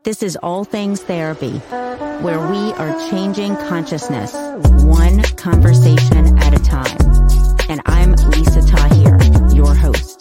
This is All Things Therapy, where we are changing consciousness one conversation at a time. And I'm Lisa Tahir, your host.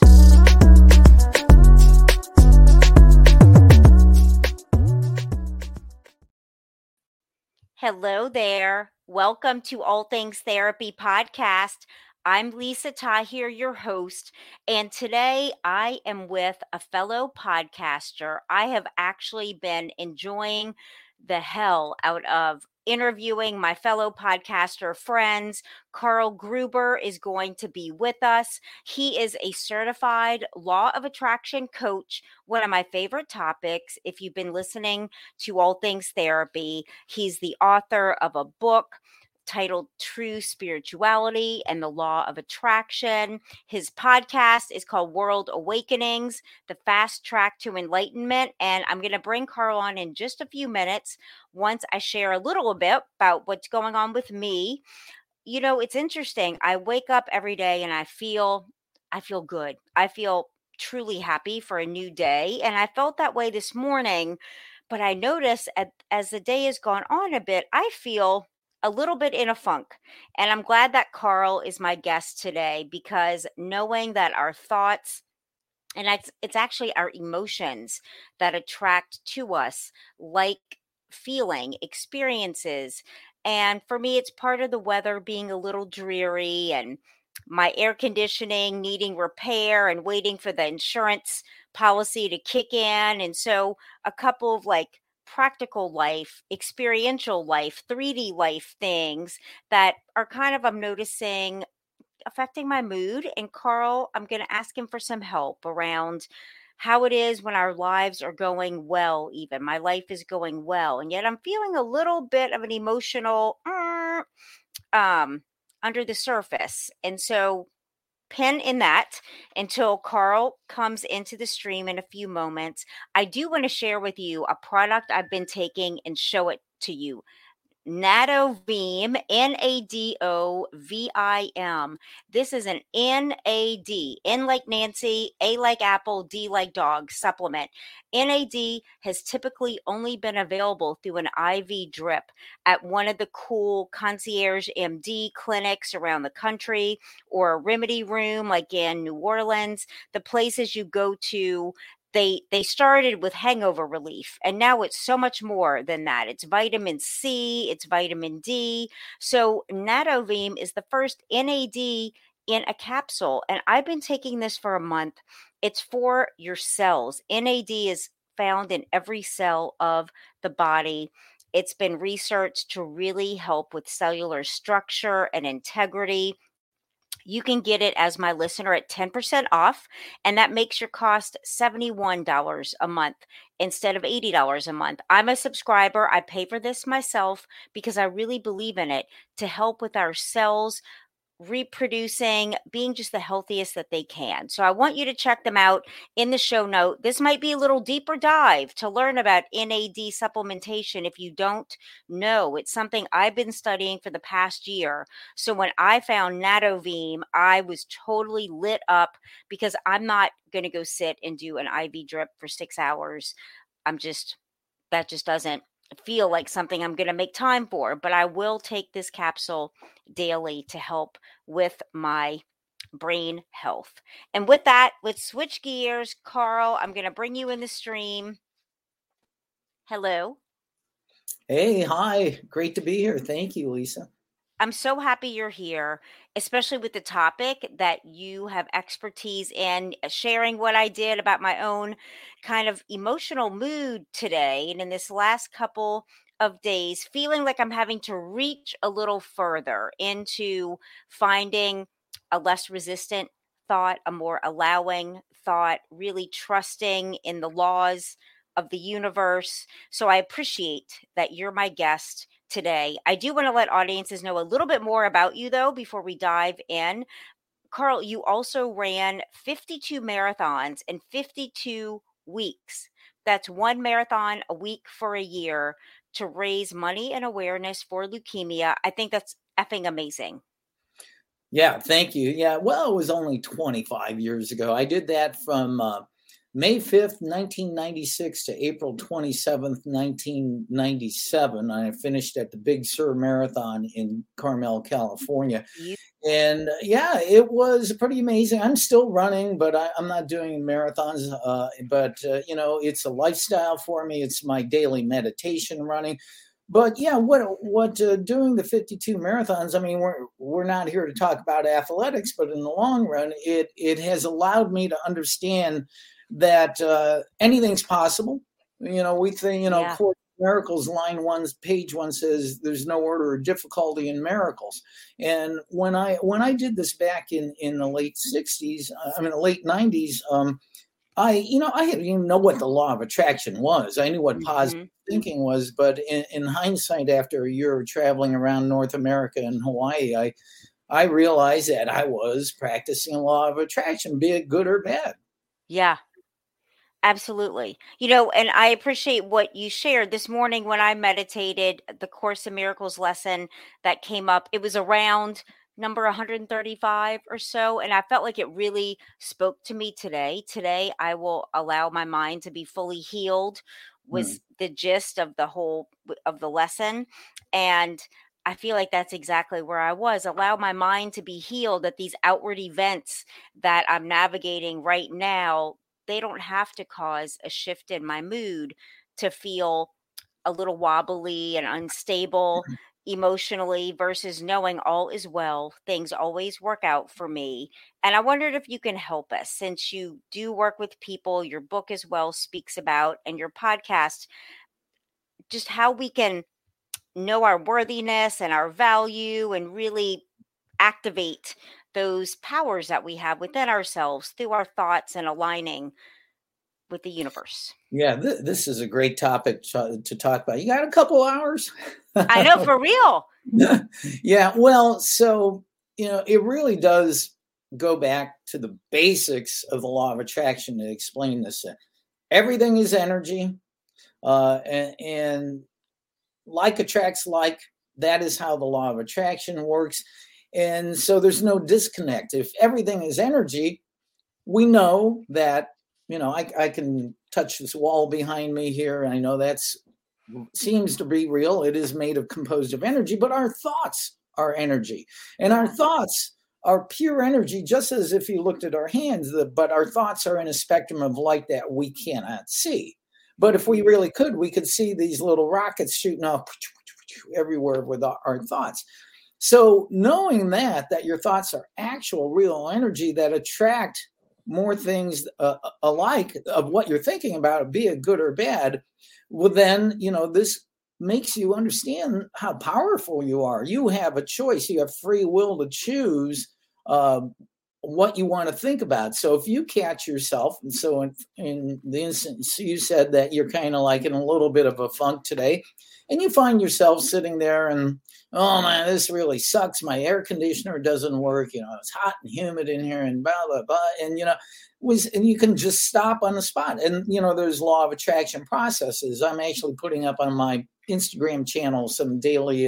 Hello there. Welcome to All Things Therapy podcast. I'm Lisa Tahir, your host, and today I am with a fellow podcaster. I have actually been enjoying the hell out of interviewing my fellow podcaster friends. Carl Gruber is going to be with us. He is a certified law of attraction coach, one of my favorite topics. If you've been listening to All Things Therapy, he's the author of a book titled True Spirituality and the Law of Attraction. His podcast is called World Awakenings, the Fast Track to Enlightenment. And I'm going to bring Carl on in just a few minutes once I share a little bit about what's going on with me. You know, it's interesting. I wake up every day and I feel good. I feel truly happy for a new day. And I felt that way this morning. But I notice as the day has gone on a bit, I feel a little bit in a funk. And I'm glad that Carl is my guest today, because knowing that our thoughts and it's actually our emotions that attract to us, like feeling experiences. And for me, it's part of the weather being a little dreary and my air conditioning needing repair and waiting for the insurance policy to kick in. And so a couple of like practical life, experiential life, 3D life things that are kind of, I'm noticing, affecting my mood. And Carl, I'm going to ask him for some help around how it is when our lives are going well, even my life is going well. And yet I'm feeling a little bit of an emotional under the surface. And so pin in that until Carl comes into the stream in a few moments. I do want to share with you a product I've been taking and show it to you. Nadovim, Nadovim. This is an NAD, N like Nancy, A like Apple, D like dog supplement. NAD has typically only been available through an IV drip at one of the cool concierge MD clinics around the country, or a remedy room like in New Orleans, the places you go to. They started with hangover relief, and now it's so much more than that. It's vitamin C, it's vitamin D. So Nadovim is the first NAD in a capsule, and I've been taking this for a month. It's for your cells. NAD is found in every cell of the body. It's been researched to really help with cellular structure and integrity. You can get it as my listener at 10% off, and that makes your cost $71 a month instead of $80 a month. I'm a subscriber. I pay for this myself because I really believe in it to help with our cells reproducing, being just the healthiest that they can. So I want you to check them out in the show note. This might be a little deeper dive to learn about NAD supplementation if you don't know. It's something I've been studying for the past year. So when I found Nadovim, I was totally lit up because I'm not going to go sit and do an IV drip for 6 hours. That just doesn't feel like something I'm going to make time for, but I will take this capsule daily to help with my brain health. And with that, let's switch gears. Carl, I'm going to bring you in the stream. Hello. Hey, hi. Great to be here. Thank you, Lisa. I'm so happy you're here, especially with the topic that you have expertise in, sharing what I did about my own kind of emotional mood today. And in this last couple of days, feeling like I'm having to reach a little further into finding a less resistant thought, a more allowing thought, really trusting in the laws of the universe. So I appreciate that you're my guest today. I do want to let audiences know a little bit more about you, though, before we dive in. Carl, you also ran 52 marathons in 52 weeks. That's one marathon a week for a year to raise money and awareness for leukemia. I think that's effing amazing. Yeah, thank you. Yeah, well, it was only 25 years ago. I did that from May 5th, 1996 to April 27th, 1997. I finished at the Big Sur Marathon in Carmel, California. And yeah, it was pretty amazing. I'm still running, but I'm not doing marathons. But it's a lifestyle for me. It's my daily meditation running. But yeah, what doing the 52 marathons? I mean, we're not here to talk about athletics, but in the long run, it has allowed me to understand that anything's possible. We think, Course in Miracles, page 1 says there's no order of difficulty in miracles. And when I did this back in the late 60s, the late 90s, I didn't even know what the law of attraction was. I knew what positive thinking was, but in hindsight, after a year of traveling around North America and Hawaii, I realized that I was practicing law of attraction, be it good or bad. Yeah. Absolutely. And I appreciate what you shared this morning when I meditated. The Course in Miracles lesson that came up, it was around number 135 or so. And I felt like it really spoke to me today. Today, I will allow my mind to be fully healed was the gist of the lesson. And I feel like that's exactly where I was. Allow my mind to be healed, that these outward events that I'm navigating right now, they don't have to cause a shift in my mood to feel a little wobbly and unstable emotionally, versus knowing all is well. Things always work out for me. And I wondered if you can help us, since you do work with people, your book as well speaks about, and your podcast, just how we can know our worthiness and our value and really activate those powers that we have within ourselves through our thoughts and aligning with the universe. Yeah, this is a great topic to talk about. You got a couple hours? I know, for real. Yeah, well, so, it really does go back to the basics of the law of attraction to explain this. Everything is energy, and like attracts like. That is how the law of attraction works. And so there's no disconnect. If everything is energy, we know that, I can touch this wall behind me here. I know that's seems to be real. It is composed of energy, but our thoughts are energy. And our thoughts are pure energy, just as if you looked at our hands, but our thoughts are in a spectrum of light that we cannot see. But if we really could, we could see these little rockets shooting off everywhere with our thoughts. So knowing that your thoughts are actual real energy that attract more things alike of what you're thinking about, be it good or bad, well, then, this makes you understand how powerful you are. You have a choice. You have free will to choose what you want to think about. So if you catch yourself, and so in the instance you said that you're kind of like in a little bit of a funk today, and you find yourself sitting there and, oh man, this really sucks. My air conditioner doesn't work. It's hot and humid in here and blah, blah, blah. And, and you can just stop on the spot. And, there's law of attraction processes. I'm actually putting up on my Instagram channel some daily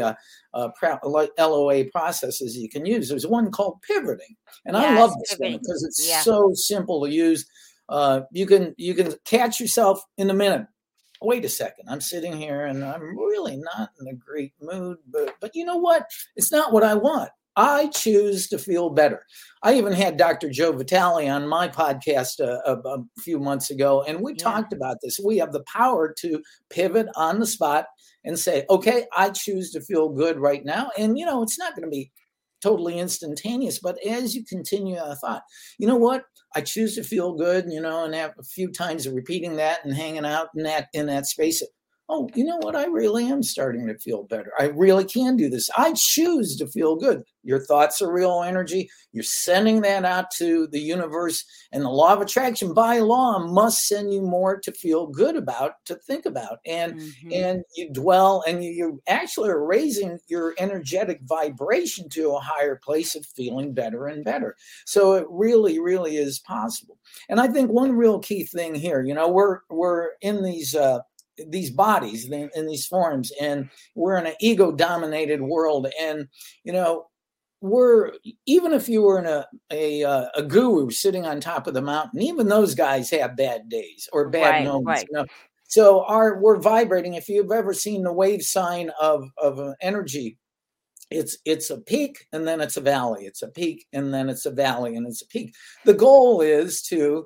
LOA processes you can use. There's one called pivoting. And I love this one because it's so simple to use. You can catch yourself in a minute. Wait a second, I'm sitting here and I'm really not in a great mood, but you know what? It's not what I want. I choose to feel better. I even had Dr. Joe Vitale on my podcast a few months ago, and we talked about this. We have the power to pivot on the spot and say, okay, I choose to feel good right now. And, it's not going to be totally instantaneous, but as you continue a thought, you know what? I choose to feel good, and have a few times of repeating that and hanging out in that space. Oh, you know what? I really am starting to feel better. I really can do this. I choose to feel good. Your thoughts are real energy. You're sending that out to the universe, and the law of attraction by law must send you more to feel good about, to think about. And and you dwell, and you actually are raising your energetic vibration to a higher place of feeling better and better. So it really, really is possible. And I think one real key thing here, we're in these bodies in these forms, and we're in an ego-dominated world. And even if you were in a guru sitting on top of the mountain, even those guys have bad days or bad Right, moments. right. So we're vibrating. If you've ever seen the wave sign of an energy, it's a peak and then it's a valley. It's a peak and then it's a valley and it's a peak. The goal is to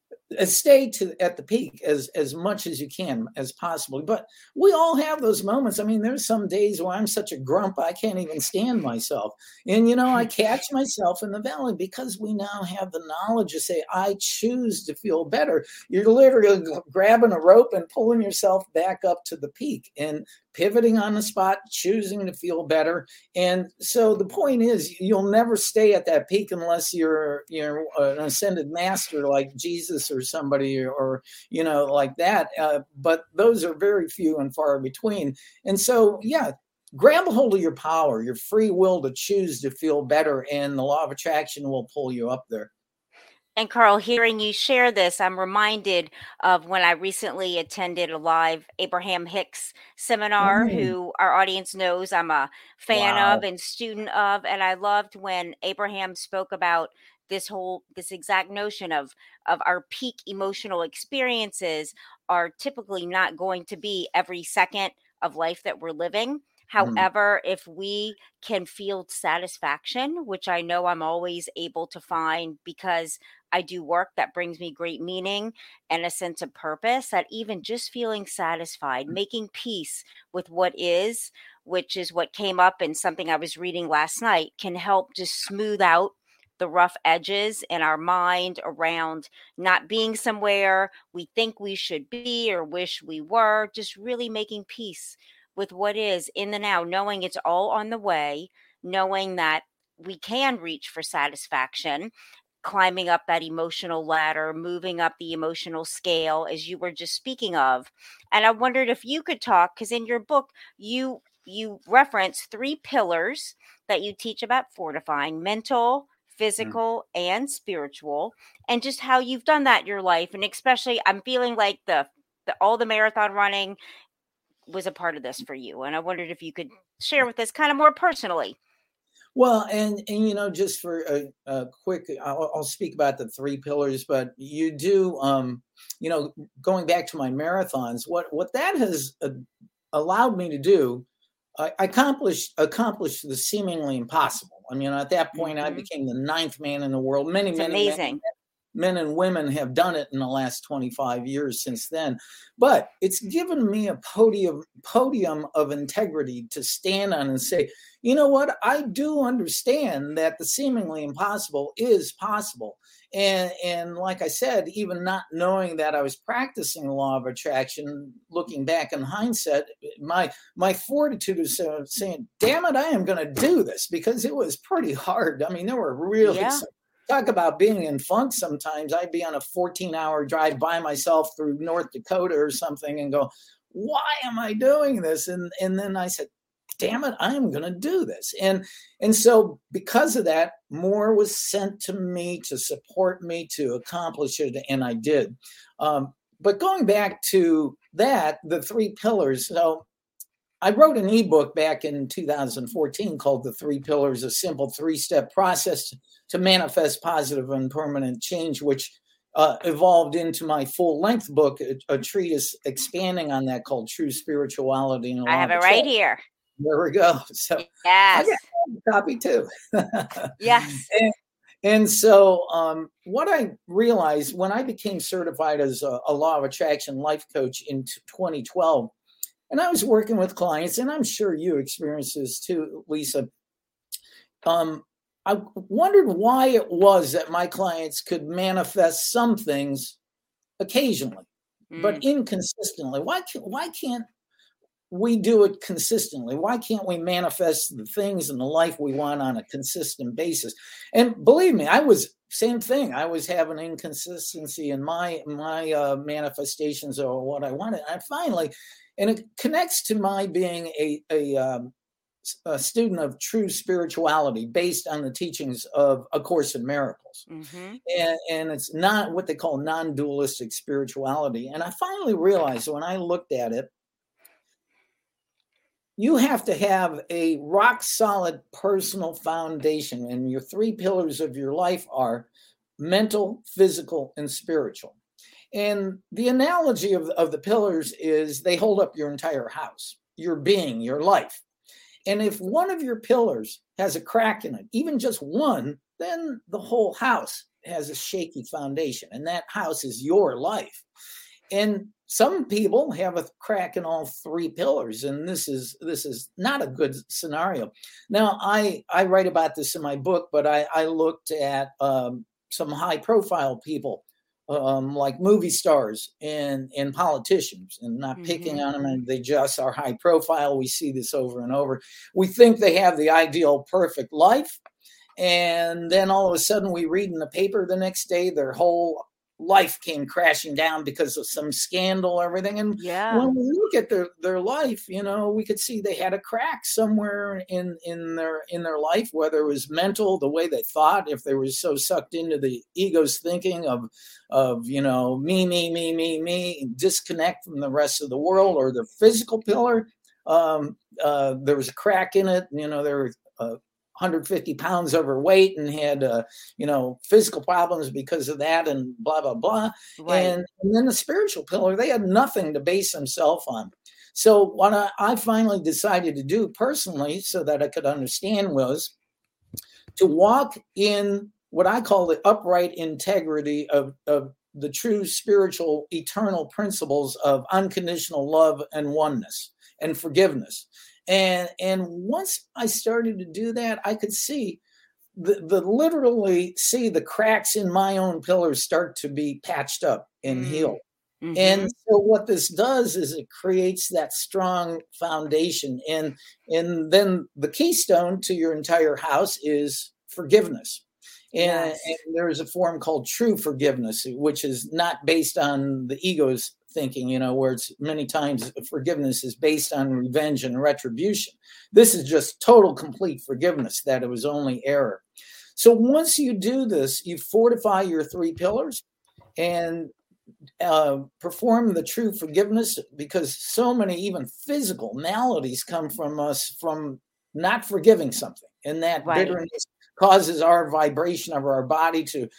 stay at the peak as much as you can as possible. But we all have those moments. I mean, there's some days where I'm such a grump I can't even stand myself. And I catch myself in the valley because we now have the knowledge to say, I choose to feel better. You're literally grabbing a rope and pulling yourself back up to the peak and pivoting on the spot, choosing to feel better. And so the point is, you'll never stay at that peak unless you're an ascended master like Jesus or somebody or like that. But those are very few and far between. And so, yeah, grab a hold of your power, your free will to choose to feel better, and the law of attraction will pull you up there. And Carl, hearing you share this, I'm reminded of when I recently attended a live Abraham Hicks seminar, who our audience knows I'm a fan of and student of. And I loved when Abraham spoke about this exact notion of our peak emotional experiences are typically not going to be every second of life that we're living. However, if we can feel satisfaction, which I know I'm always able to find because I do work that brings me great meaning and a sense of purpose, that even just feeling satisfied, making peace with what is, which is what came up in something I was reading last night, can help just smooth out the rough edges in our mind around not being somewhere we think we should be or wish we were, just really making peace with what is in the now, knowing it's all on the way, knowing that we can reach for satisfaction, climbing up that emotional ladder, moving up the emotional scale, as you were just speaking of. And I wondered if you could talk, because in your book, you reference 3 pillars that you teach about fortifying: mental, physical, and spiritual, and just how you've done that in your life. And especially, I'm feeling like all the marathon running was a part of this for you. And I wondered if you could share with us kind of more personally. Well, and just for a quick, I'll speak about the 3 pillars, but you do, going back to my marathons, what that has allowed me to do, I accomplished the seemingly impossible. I mean, at that point, I became the 9th man in the world. It's amazing. Men and women have done it in the last 25 years since then. But it's given me a podium of integrity to stand on and say, you know what? I do understand that the seemingly impossible is possible. And like I said, even not knowing that I was practicing the law of attraction, looking back in hindsight, my fortitude is saying, damn it, I am going to do this, because it was pretty hard. I mean, there were really talk about being in funk sometimes. I'd be on a 14-hour drive by myself through North Dakota or something and go, why am I doing this? And then I said, damn it, I am going to do this. And so because of that, more was sent to me to support me to accomplish it, and I did. But going back to that, the 3 pillars. So I wrote an ebook back in 2014 called The 3 Pillars, a simple 3-step process to manifest positive and permanent change, which evolved into my full-length book, a treatise expanding on that called True Spirituality. And I have it right here. There we go. So yes. I got a copy too. Yes. And so what I realized when I became certified as a law of attraction life coach in 2012, and I was working with clients, and I'm sure you experienced this too, Lisa. I wondered why it was that my clients could manifest some things occasionally, but inconsistently. Why can't we do it consistently? Why can't we manifest the things in the life we want on a consistent basis? And believe me, same thing. I was having inconsistency in my manifestations of what I wanted. And finally, and it connects to my being a student of true spirituality based on the teachings of A Course in Miracles. And it's not what they call non-dualistic spirituality. And I finally realized when I looked at it, you have to have a rock solid personal foundation, and your three pillars of your life are mental, physical, and spiritual. And the analogy of the pillars is they hold up your entire house, your being, your life. And if one of your pillars has a crack in it, even just one, then the whole house has a shaky foundation, and that house is your life. And some people have a crack in all three pillars, and this is not a good scenario. Now, I write about this in my book, but I looked at some high profile people, like movie stars and politicians, and not picking on them, and they just are high profile. We see this over and over. We think they have the ideal perfect life, and then all of a sudden we read in the paper the next day their whole life came crashing down because of some scandal, everything. And when we look at their life, we could see they had a crack somewhere in their life, whether it was mental, the way they thought, if they were so sucked into the ego's thinking of me, disconnect from the rest of the world, or the physical pillar. There was a crack in it. They were 150 pounds overweight and had, physical problems because of that, and blah, blah, blah. Right. And then the spiritual pillar, they had nothing to base themselves on. So what I finally decided to do personally, so that I could understand, was to walk in what I call the upright integrity of the true spiritual eternal principles of unconditional love and oneness and forgiveness. And once I started to do that, I could see literally see the cracks in my own pillars start to be patched up and healed. And so what this does is it creates that strong foundation. And then the keystone to your entire house is forgiveness. And there's a form called true forgiveness, which is not based on the ego's thinking, where it's many times forgiveness is based on revenge and retribution. This is just total, complete forgiveness, that it was only error. So once you do this, you fortify your three pillars and perform the true forgiveness, because so many even physical maladies come from us from not forgiving something, and that bitterness causes our vibration of our body to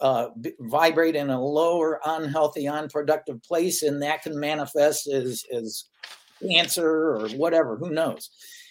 vibrate in a lower, unhealthy, unproductive place, and that can manifest as cancer or whatever, who knows.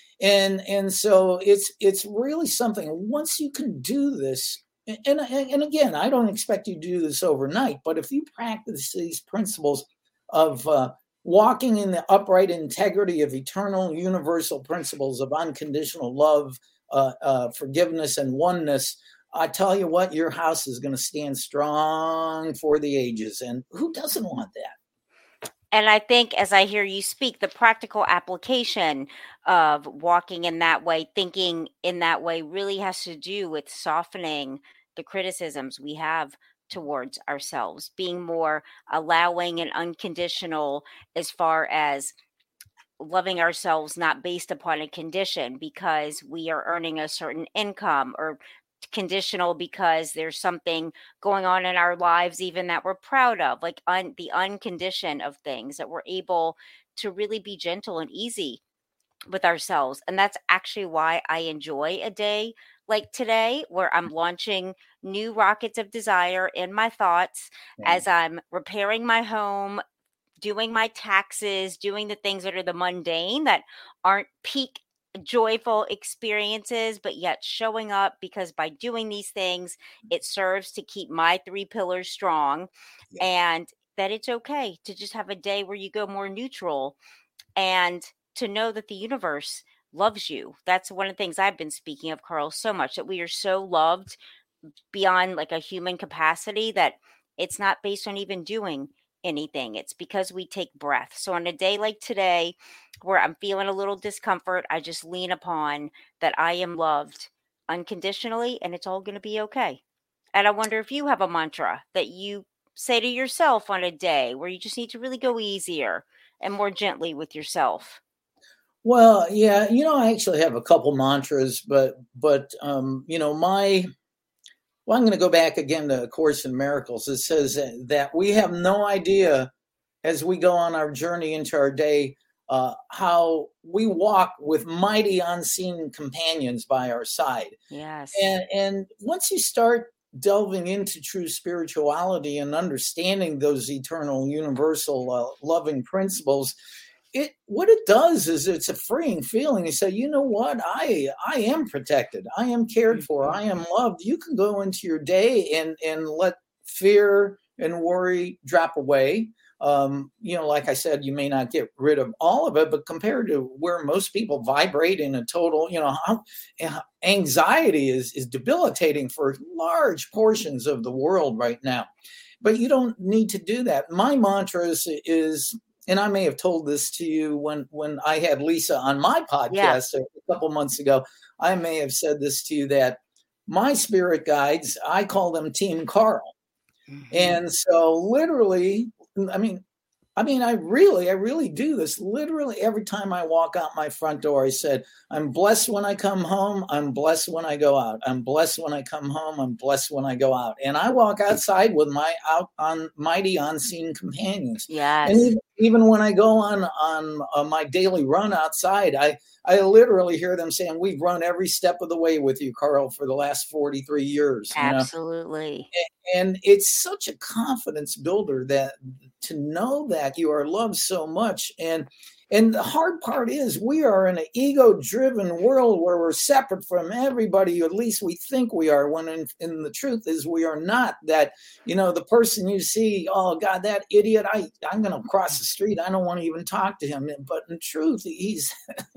And so it's really something. Once you can do this, and again, I don't expect you to do this overnight, but if you practice these principles of walking in the upright integrity of eternal universal principles of unconditional love, forgiveness, and oneness, I tell you what, your house is going to stand strong for the ages. And who doesn't want that? And I think, as I hear you speak, the practical application of walking in that way, thinking in that way, really has to do with softening the criticisms we have towards ourselves, being more allowing and unconditional as far as loving ourselves, not based upon a condition because we are earning a certain income, or conditional because there's something going on in our lives even that we're proud of, like the unconditioned of things, that we're able to really be gentle and easy with ourselves. And that's actually why I enjoy a day like today, where I'm launching new rockets of desire in my thoughts as I'm repairing my home, doing my taxes, doing the things that are the mundane, that aren't peak joyful experiences, but yet showing up, because by doing these things, it serves to keep my three pillars strong. And that it's okay to just have a day where you go more neutral, and to know that the universe loves you. That's one of the things I've been speaking of, Carl, so much, that we are so loved beyond like a human capacity, that it's not based on even doing anything. It's because we take breath. So on a day like today, where I'm feeling a little discomfort, I just lean upon that I am loved unconditionally, and it's all going to be okay. And I wonder if you have a mantra that you say to yourself on a day where you just need to really go easier and more gently with yourself. Well, yeah, I actually have a couple mantras, but I'm going to go back again to A Course in Miracles. It says that we have no idea, as we go on our journey into our day, how we walk with mighty unseen companions by our side. Yes. And once you start delving into true spirituality and understanding those eternal, universal, loving principles, what it does is it's a freeing feeling. You say, you know what, I am protected, I am cared for, Mhm. I am loved. You can go into your day and let fear and worry drop away. Like I said, you may not get rid of all of it, but compared to where most people vibrate in a total, anxiety is debilitating for large portions of the world right now. But you don't need to do that. My mantra is, and I may have told this to you when I had Lisa on my Yeah. podcast a couple months ago. I may have said this to you, that my spirit guides, I call them Team Carl. Mhm. And so literally, I mean, I really do this. Literally every time I walk out my front door, I said, I'm blessed when I come home. I'm blessed when I go out. I'm blessed when I come home. I'm blessed when I go out. And I walk outside with my out on mighty unseen companions. And Yes. even when I go on my daily run outside, I literally hear them saying, we've run every step of the way with you, Carl, for the last 43 years, Absolutely. and it's such a confidence builder, that to know that you are loved so much. And the hard part is, we are in an ego driven world where we're separate from everybody, at least we think we are, when in the truth is we are not. That, the person you see, oh God, that idiot, I'm going to cross the street, I don't want to even talk to him. But in truth, he's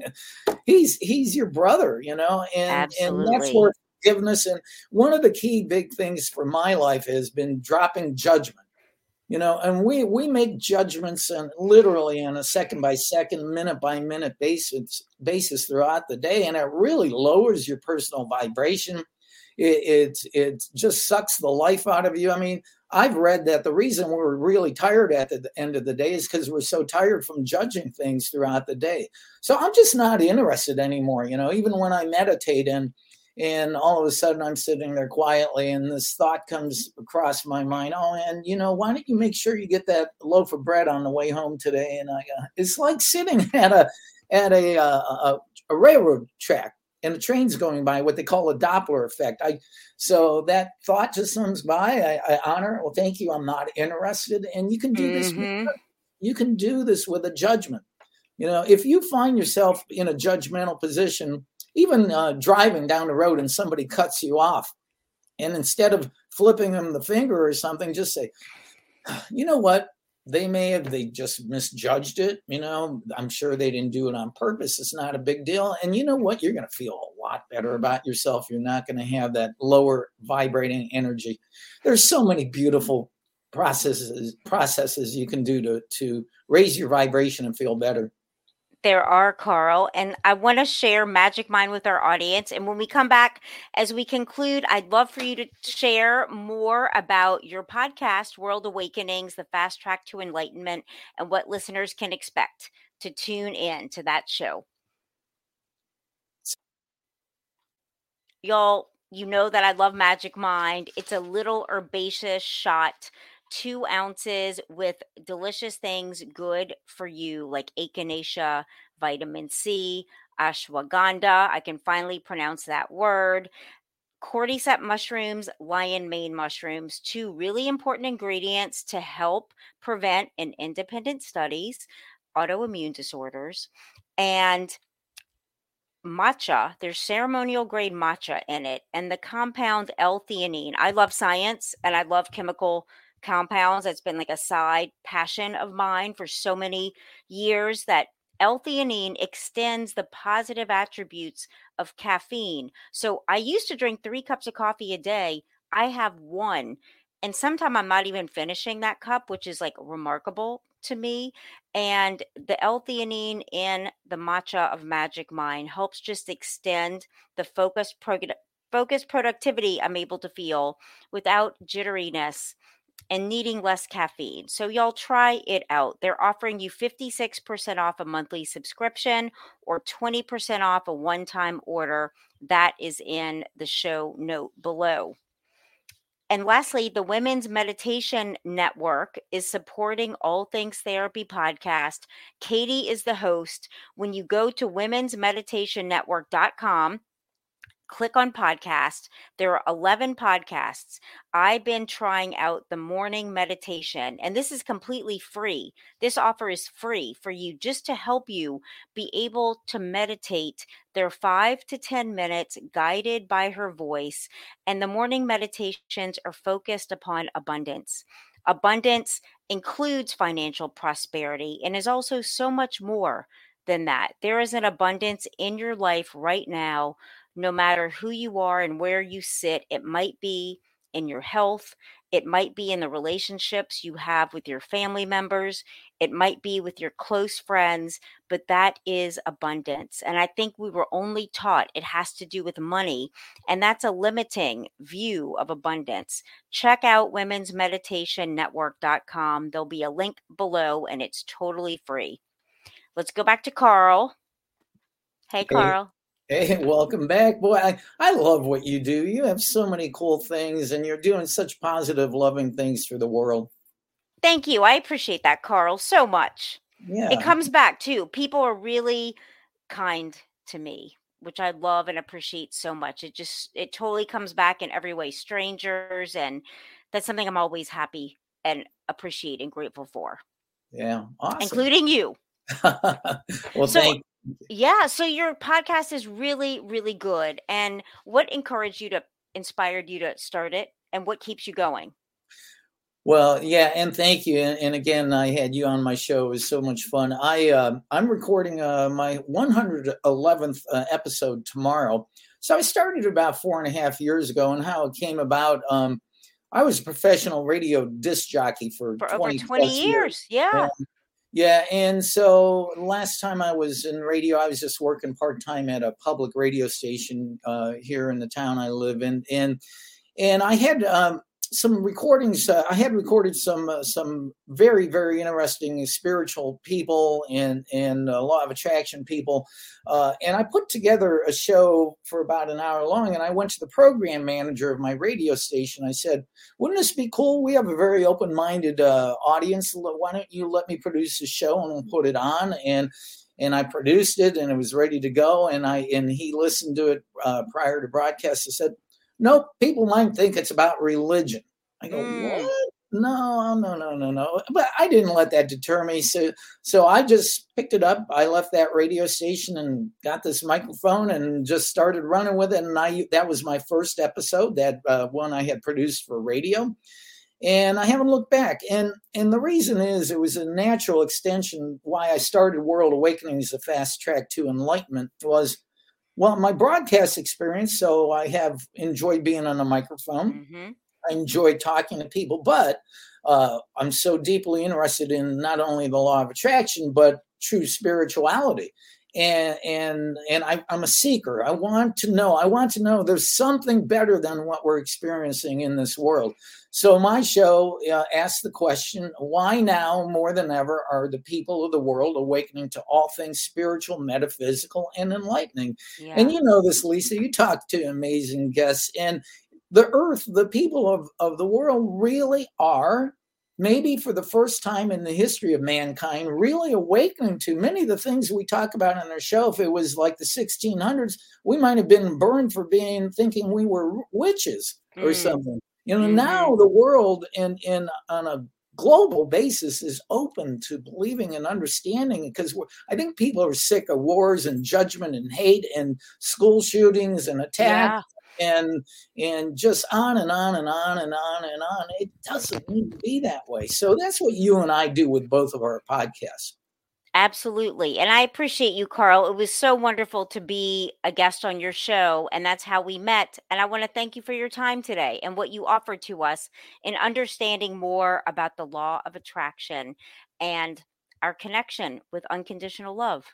he's your brother, and that's Absolutely. where forgiveness. And one of the key big things for my life has been dropping judgment. And we make judgments, and literally on a second by second, minute by minute basis throughout the day, and it really lowers your personal vibration. It just sucks the life out of you. I mean, I've read that the reason we're really tired at the end of the day is because we're so tired from judging things throughout the day. So I'm just not interested anymore. Even when I meditate, and all of a sudden I'm sitting there quietly, and this thought comes across my mind, oh, and why don't you make sure you get that loaf of bread on the way home today? And it's like sitting at a railroad track, and the train's going by, what they call a Doppler effect. So that thought just comes by. I honor it. Well, thank you, I'm not interested. And you can do this. Mhm. You can do this with a judgment. If you find yourself in a judgmental position, even driving down the road and somebody cuts you off, and instead of flipping them the finger or something, just say, you know what? They just misjudged it. I'm sure they didn't do it on purpose. It's not a big deal. And you know what? You're going to feel a lot better about yourself. You're not going to have that lower vibrating energy. There's so many beautiful processes you can do to raise your vibration and feel better. There are, Carl, and I want to share Magic Mind with our audience. And when we come back, as we conclude, I'd love for you to share more about your podcast, World Awakenings, the Fast Track to Enlightenment, and what listeners can expect to tune in to that show. Y'all, you know that I love Magic Mind. It's a little herbaceous shot, 2 ounces with delicious things good for you, like echinacea, vitamin C, ashwagandha. I can finally pronounce that word. Cordyceps mushrooms, lion mane mushrooms, two really important ingredients to help prevent, in independent studies, autoimmune disorders. And matcha, there's ceremonial grade matcha in it, and the compound L-theanine. I love science and I love chemical compounds. That's been like a side passion of mine for so many years. That L-theanine extends the positive attributes of caffeine. So I used to drink 3 cups of coffee a day. I have one, and sometimes I'm not even finishing that cup, which is like remarkable to me. And the L-theanine in the matcha of Magic Mind helps just extend the focus productivity I'm able to feel without jitteriness and needing less caffeine. So y'all try it out. They're offering you 56% off a monthly subscription or 20% off a one-time order. That is in the show note below. And lastly, the Women's Meditation Network is supporting All Things Therapy podcast. Katie is the host. When you go to womensmeditationnetwork.com, click on podcast. There are 11 podcasts. I've been trying out the morning meditation, and this is completely free. This offer is free for you just to help you be able to meditate. They're 5 to 10 minutes guided by her voice, and the morning meditations are focused upon abundance. Abundance includes financial prosperity and is also so much more than that. There is an abundance in your life right now, no matter who you are and where you sit. It might be in your health, it might be in the relationships you have with your family members, it might be with your close friends, but that is abundance. And I think we were only taught it has to do with money, and that's a limiting view of abundance. Check out womensmeditationnetwork.com. There'll be a link below, and it's totally free. Let's go back to Carl. Hey, Carl. Hey, welcome back. Boy, I love what you do. You have so many cool things, and you're doing such positive, loving things for the world. Thank you. I appreciate that, Carl, so much. Yeah. It comes back, too. People are really kind to me, which I love and appreciate so much. It totally comes back in every way. Strangers, and that's something I'm always happy and appreciate and grateful for. Yeah, awesome. Including you. Well, thank you. Yeah, so your podcast is really, really good. And what inspired you to start it, and what keeps you going? Well, yeah, and thank you. And again, I had you on my show. It was so much fun. I'm recording my 111th episode tomorrow. So I started about 4.5 years ago, and how it came about. I was a professional radio disc jockey for over 20 years. Yeah. Yeah, and so last time I was in radio, I was just working part-time at a public radio station here in the town I live in, and I had some recordings. I had recorded some very, very interesting spiritual people and law of attraction people, and I put together a show for about an hour long. And I went to the program manager of my radio station. I said, "Wouldn't this be cool? We have a very open-minded audience. Why don't you let me produce a show and we'll put it on?" And I produced it, and it was ready to go. And he listened to it prior to broadcast. He said, "Nope, people might think it's about religion." I go, "What? No. But I didn't let that deter me. So I just picked it up. I left that radio station and got this microphone and just started running with it. And that was my first episode, that one I had produced for radio. And I haven't looked back. And the reason is, it was a natural extension. Why I started World Awakening as a fast track to enlightenment was, well, my broadcast experience. So I have enjoyed being on a microphone. Mm-hmm. I enjoy talking to people, but I'm so deeply interested in not only the law of attraction, but true spirituality. And I'm a seeker. I want to know there's something better than what we're experiencing in this world. So my show asks the question, why now more than ever are the people of the world awakening to all things spiritual, metaphysical, and enlightening? Yeah. And you know this, Lisa, you talk to amazing guests, and the earth, the people of the world really are, maybe for the first time in the history of mankind, really awakening to many of the things we talk about on our show. If it was like the 1600s, we might have been burned for thinking we were witches or something. You know, now the world on a global basis is open to believing and understanding, because I think people are sick of wars and judgment and hate and school shootings and attacks. Yeah. And just on and on and on and on and on. It doesn't need to be that way. So that's what you and I do with both of our podcasts. Absolutely. And I appreciate you, Carl. It was so wonderful to be a guest on your show, and that's how we met. And I want to thank you for your time today and what you offered to us in understanding more about the law of attraction and our connection with unconditional love.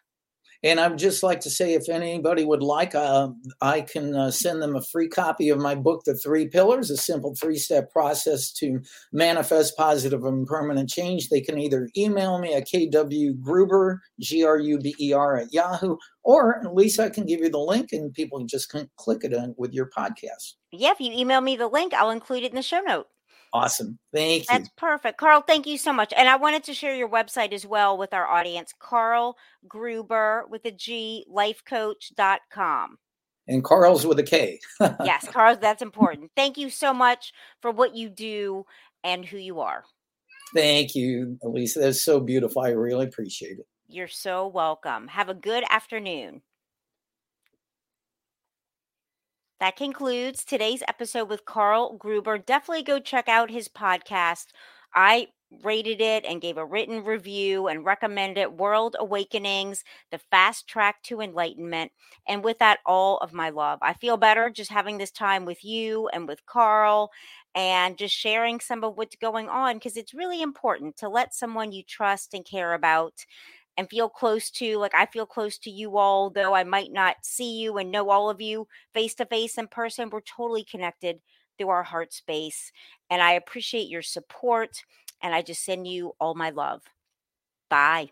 And I would just like to say, if anybody would like, I can send them a free copy of my book, The Three Pillars, a simple 3-step process to manifest positive and permanent change. They can either email me at kwgruber, Gruber, at Yahoo, or Lisa, I can give you the link and people can just click it in with your podcast. Yeah, if you email me the link, I'll include it in the show note. Awesome. Thank you. That's perfect. Carl, thank you so much. And I wanted to share your website as well with our audience, Carl Gruber with a G, lifecoach.com. And Carl's with a K. Yes, Carl, that's important. Thank you so much for what you do and who you are. Thank you, Lisa. That's so beautiful. I really appreciate it. You're so welcome. Have a good afternoon. That concludes today's episode with Carl Gruber. Definitely go check out his podcast. I rated it and gave a written review and recommend it. World Awakenings, the fast track to enlightenment. And with that, all of my love. I feel better just having this time with you and with Carl and just sharing some of what's going on, because it's really important to let someone you trust and care about and feel close to, like I feel close to you all, though I might not see you and know all of you face to face in person. We're totally connected through our heart space. And I appreciate your support. And I just send you all my love. Bye.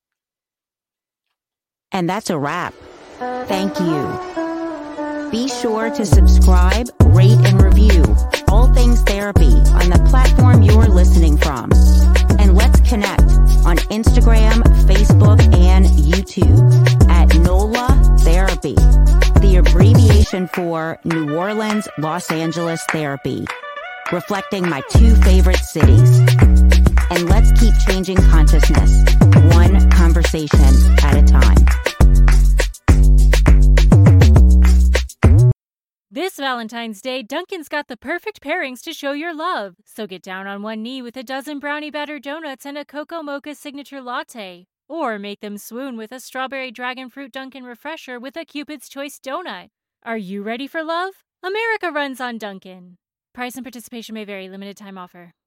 And that's a wrap. Thank you. Be sure to subscribe, rate, and review All Things Therapy on the platform you're listening from. And let's connect on Instagram, Facebook, and YouTube at NOLA Therapy, the abbreviation for New Orleans, Los Angeles Therapy, reflecting my two favorite cities. And let's keep changing consciousness, one conversation at a time. This Valentine's Day, Dunkin's got the perfect pairings to show your love. So get down on one knee with a dozen brownie batter donuts and a cocoa mocha signature latte. Or make them swoon with a strawberry dragon fruit Dunkin' refresher with a Cupid's Choice donut. Are you ready for love? America runs on Dunkin'. Price and participation may vary. Limited time offer.